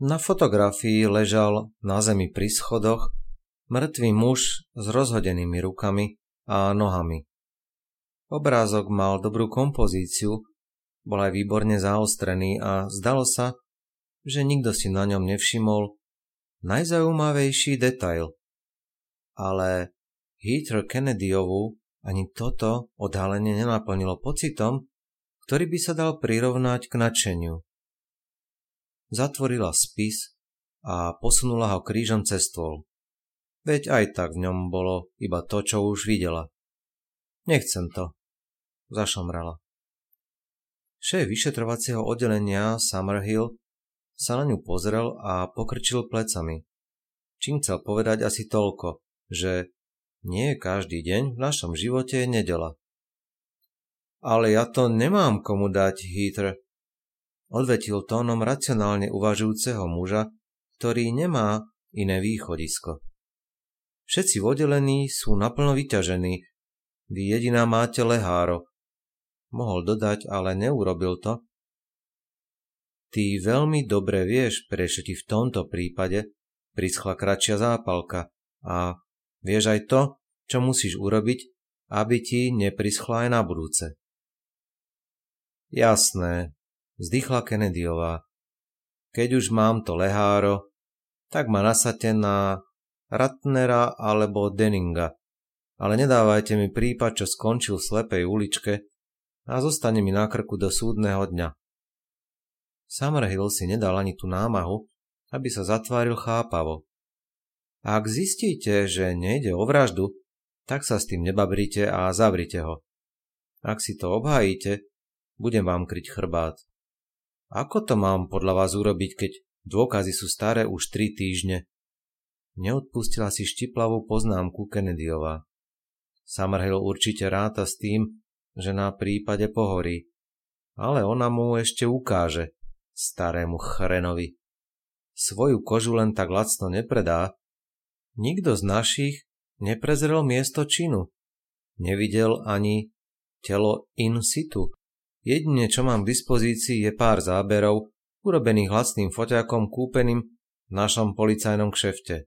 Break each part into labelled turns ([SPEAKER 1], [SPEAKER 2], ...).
[SPEAKER 1] Na fotografii ležal na zemi pri schodoch mŕtvý muž s rozhodenými rukami a nohami. Obrázok mal dobrú kompozíciu, bol aj výborne zaostrený a zdalo sa, že nikto si na ňom nevšimol najzaujímavejší detail. Ale Heather Kennedyovu ani toto odhalenie nenaplnilo pocitom, ktorý by sa dal prirovnať k nadšeniu. Zatvorila spis a posunula ho krížom cez stôl. Veď aj tak v ňom bolo iba to, čo už videla. Nechcem to, zašomrala. Šéf vyšetrovacieho oddelenia Summerhill sa na ňu pozrel a pokrčil plecami. Čím chcel povedať asi toľko, že nie každý deň v našom živote je nedeľa. Ale ja to nemám komu dať, Heather, odvetil tónom racionálne uvažujúceho muža, ktorý nemá iné východisko. Všetci v oddelení sú naplno vyťažení, vy jediná máte leháro. Mohol dodať, ale neurobil to. Ty veľmi dobre vieš, prečo ti v tomto prípade prischla kratšia zápalka a vieš aj to, čo musíš urobiť, aby ti neprischla aj na budúce. Jasné, vzdychla Kennedyová. Keď už mám to leháro, tak ma nasaďte na Ratnera alebo Denninga, ale nedávajte mi prípad, čo skončil v slepej uličke a zostane mi na krku do súdneho dňa. Summerhill si nedal ani tú námahu, aby sa zatváril chápavo. Ak zistíte, že nejde o vraždu, tak sa s tým nebabrite a zavrite ho. Ak si to obhájíte, budem vám kryť chrbát. Ako to mám podľa vás urobiť, keď dôkazy sú staré už 3 týždne? Neodpustila si štiplavú poznámku Kennedyová. Summerhill určite ráta s tým, že na prípade pohorí, ale ona mu ešte ukáže, starému chrenovi. Svoju kožu len tak lacno nepredá. Nikto z našich neprezrel miesto činu. Nevidel ani telo in situ. Jedine, čo mám k dispozícii, je pár záberov, urobených lacným foťákom kúpeným v našom policajnom kšefte.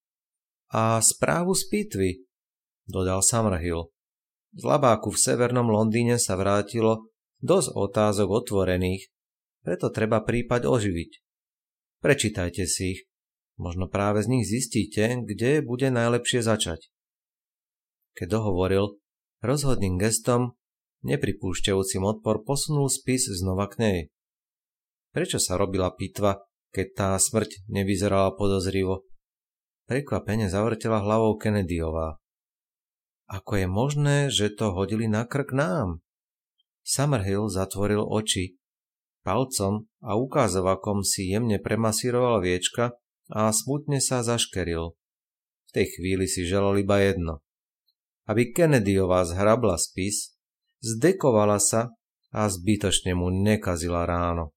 [SPEAKER 1] A správu z pitvy, dodal Summerhill. Z labáku v severnom Londýne sa vrátilo dosť otázok otvorených, preto treba prípad oživiť. Prečítajte si ich. Možno práve z nich zistíte, kde bude najlepšie začať. Keď dohovoril, rozhodným gestom, nepripúšťajúcim odpor, posunul spis znova k nej. Prečo sa robila pitva, keď tá smrť nevyzerala podozrivo? Prekvapene zavrtela hlavou Kennedyová. Ako je možné, že to hodili na krk nám? Summerhill zatvoril oči. Palcom a ukázovakom si jemne premasíroval viečka a smutne sa zaškeril. V tej chvíli si želal iba jedno. Aby Kennedyová zhrabla spis, zdekovala sa a zbytočne mu nekazila ráno.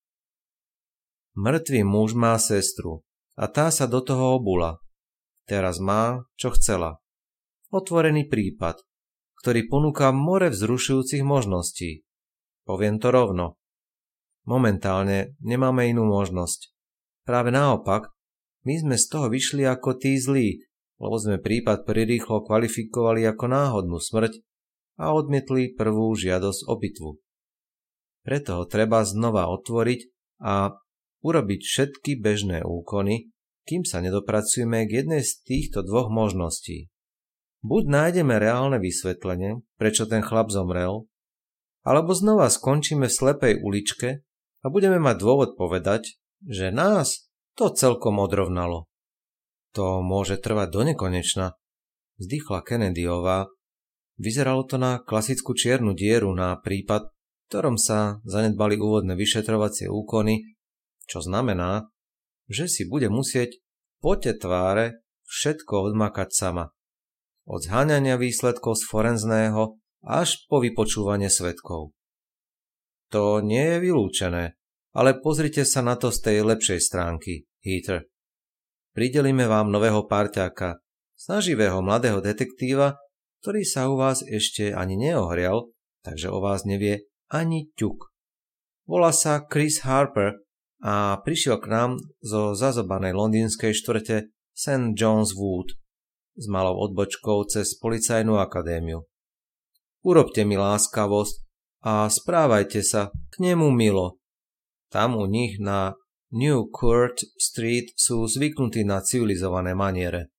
[SPEAKER 1] Mŕtvý muž má sestru a tá sa do toho obula. Teraz má, čo chcela. Otvorený prípad, ktorý ponúka more vzrušujúcich možností. Poviem to rovno. Momentálne nemáme inú možnosť. Práve naopak, my sme z toho vyšli ako tí zlí, lebo sme prípad prirýchlo kvalifikovali ako náhodnú smrť a odmietli prvú žiadosť o pitvu. Preto ho treba znova otvoriť a urobiť všetky bežné úkony, kým sa nedopracujeme k jednej z týchto dvoch možností. Buď nájdeme reálne vysvetlenie, prečo ten chlap zomrel, alebo znova skončíme v slepej uličke a budeme mať dôvod povedať, že nás to celkom odrovnalo. To môže trvať do nekonečna, vzdychla Kennedyová. Vyzeralo to na klasickú čiernu dieru na prípad, v ktorom sa zanedbali úvodné vyšetrovacie úkony, čo znamená, že si bude musieť pote tváre všetko odmakať sama. Od zháňania výsledkov z forenzného až po vypočúvanie svedkov. To nie je vylúčené, ale pozrite sa na to z tej lepšej stránky, Heather. Pridelíme vám nového parťáka, snaživého mladého detektíva, ktorý sa u vás ešte ani neohrial, takže o vás nevie ani ťuk. Volá sa Chris Harper a prišiel k nám zo zazobanej londýnskej štvrte St. John's Wood s malou odbočkou cez policajnú akadémiu. Urobte mi láskavosť a správajte sa k nemu milo. Tam u nich na New Court Street sú zvyknutí na civilizované maniere.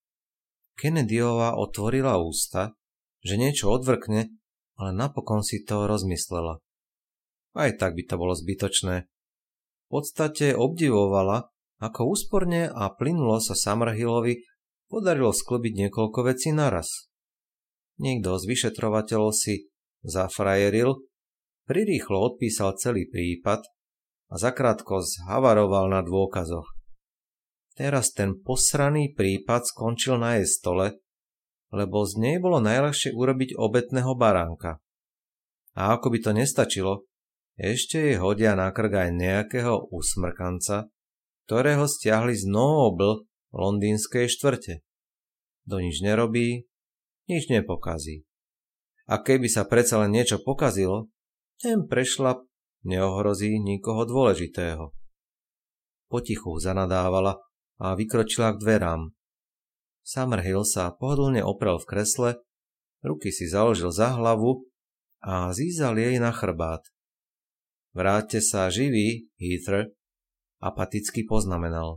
[SPEAKER 1] Kennedyová otvorila ústa, že niečo odvrkne, ale napokon si to rozmyslela. Aj tak by to bolo zbytočné. V podstate obdivovala, ako úsporne a plynulo sa Summerhillovi podarilo sklobiť niekoľko vecí naraz. Niekto z vyšetrovateľov si zafrajeril, prirýchlo odpísal celý prípad a zakrátko zhavaroval na dôkazoch. Teraz ten posraný prípad skončil na jej stole, lebo z nej bolo najľahšie urobiť obetného baránka. A ako by to nestačilo, ešte jej hodia na krk aj nejakého usmrkanca, ktorého stiahli z Noble londýnskej štvrte. Do nič nerobí, nič nepokazí. A keby sa predsa len niečo pokazilo, ten prešľap neohrozí nikoho dôležitého. Potichu zanadávala a vykročila k dverám. Summerhill sa pohodlne oprel v kresle, ruky si založil za hlavu a zízal jej na chrbát. Vráťte sa živý, Heather, apaticky poznamenal.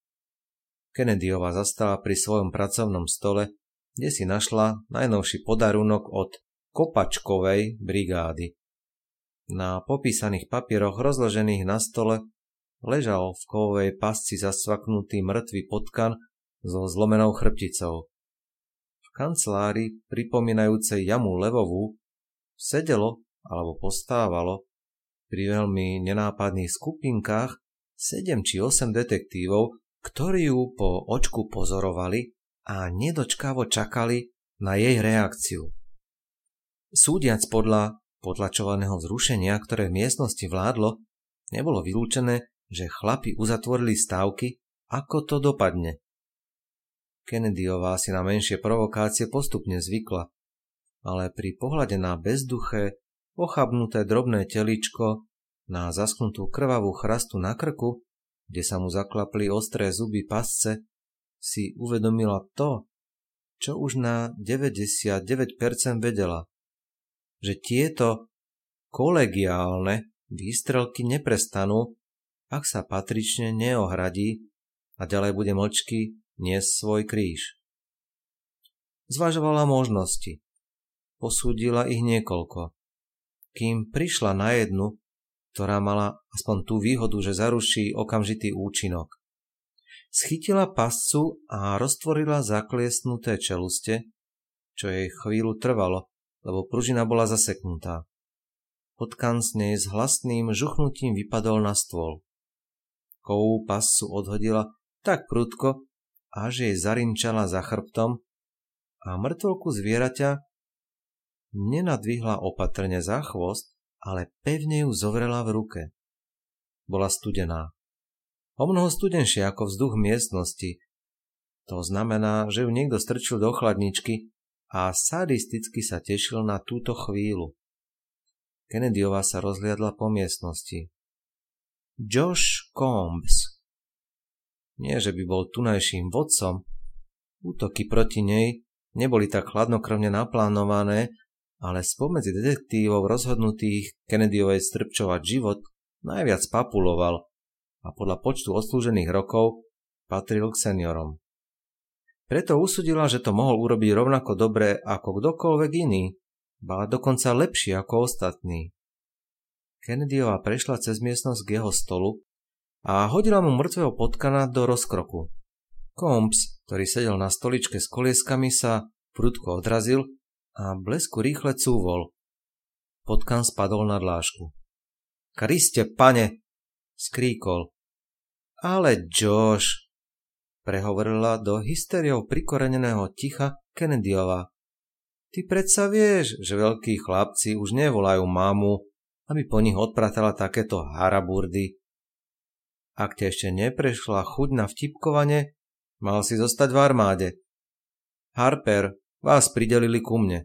[SPEAKER 1] Kennedyová zastala pri svojom pracovnom stole, kde si našla najnovší podarunok od kopačkovej brigády. Na popísaných papieroch rozložených na stole ležal v kovovej pasci zasvaknutý mŕtvy potkan so zlomenou chrbticou. V kancelárii, pripomínajúcej jamu levovú, sedelo alebo postávalo pri veľmi nenápadných skupinkách 7 či 8 detektívov, ktorí ju po očku pozorovali a nedočkavo čakali na jej reakciu. Súdiac podľa potlačovaného vzrušenia, ktoré v miestnosti vládlo, nebolo vylúčené, že chlapi uzatvorili stávky, ako to dopadne. Kennedyová si na menšie provokácie postupne zvykla, ale pri pohľade na bezduché, ochabnuté drobné teličko, na zaschnutú krvavú chrastu na krku, kde sa mu zaklapli ostré zuby pasce, si uvedomila to, čo už na 99% vedela, že tieto kolegiálne výstrelky neprestanú, ak sa patrične neohradí a ďalej bude mlčky niesť svoj kríž. Zvažovala možnosti. Posúdila ich niekoľko. Kým prišla na jednu, ktorá mala aspoň tú výhodu, že zaruší okamžitý účinok. Schytila pascu a roztvorila zakliesnuté čeluste, čo jej chvíľu trvalo, lebo pružina bola zaseknutá. Potkan z nej s hlasným žuchnutím vypadol na stôl. Kovú pascu odhodila tak prudko, až jej zarinčala za chrbtom a mŕtvolku zvieraťa nenadvihla opatrne za chvost, ale pevne ju zovrela v ruke. Bola studená. Omnoho studenšia ako vzduch miestnosti. To znamená, že ju niekto strčil do chladničky a sadisticky sa tešil na túto chvíľu. Kennedyová sa rozhliadla po miestnosti. Josh Combs. Nie, že by bol tunajším vodcom. Útoky proti nej neboli tak chladnokrvne naplánované, ale spomedzi detektívov rozhodnutých Kennedyovej strpčovať život najviac papuloval a podľa počtu odslúžených rokov patril k seniorom. Preto usúdila, že to mohol urobiť rovnako dobre ako kdokoľvek iný, ba dokonca lepšie ako ostatní. Kennedyová prešla cez miestnosť k jeho stolu a hodila mu mŕtvého potkana do rozkroku. Combs, ktorý sedel na stoličke s kolieskami, sa prudko odrazil a blesku rýchle cúvol. Potkan spadol na dlášku. Kriste, pane! Skríkol. Ale Josh! Prehovorila do hysteriou prikoreneného ticha Kennedyová. Ty predsa vieš, že veľkí chlapci už nevolajú mamu, aby po nich odpratala takéto haraburdy. Ak te ešte neprešla chuť na vtipkovanie, mal si zostať v armáde. Harper, vás pridelili ku mne.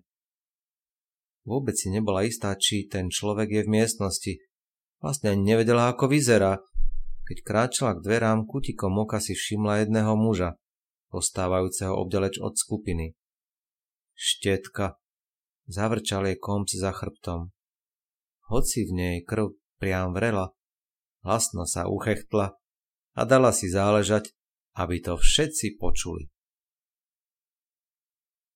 [SPEAKER 1] Vôbec si nebola istá, či ten človek je v miestnosti. Vlastne nevedela, ako vyzerá. Keď kráčala k dverám, kutikom oka si všimla jedného muža, postávajúceho obďaleč od skupiny. Štetka, zavrčal jej Komc za chrbtom. Hoci v nej krv priam vrela, hlasno sa uchechtla a dala si záležať, aby to všetci počuli.